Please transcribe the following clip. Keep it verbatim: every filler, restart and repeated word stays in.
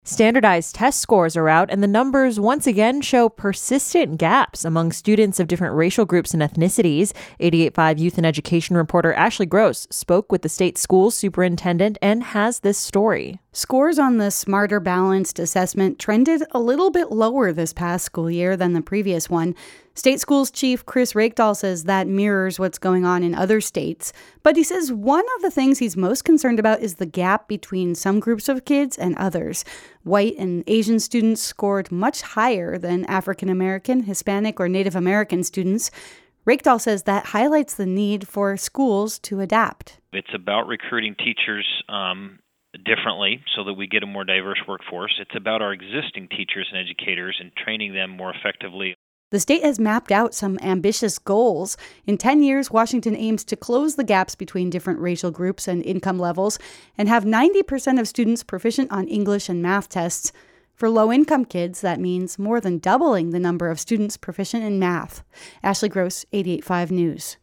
Standardized test scores are out, and the numbers once again show persistent gaps among students of different racial groups and ethnicities. eighty-eight point five Youth and Education reporter Ashley Gross spoke with the state school superintendent and has this story. Scores on the Smarter Balanced assessment trended a little bit lower this past school year than the previous one. State Schools Chief Chris Rakedal says that mirrors what's going on in other states. But he says one of the things he's most concerned about is the gap between some groups of kids and others. White and Asian students scored much higher than African American, Hispanic, or Native American students. Rakedal says that highlights the need for schools to adapt. It's about recruiting teachers um, differently so that we get a more diverse workforce. It's about our existing teachers and educators and training them more effectively. The state has mapped out some ambitious goals. In ten years, Washington aims to close the gaps between different racial groups and income levels and have ninety percent of students proficient on English and math tests. For low-income kids, that means more than doubling the number of students proficient in math. Ashley Gross, eighty-eight point five News.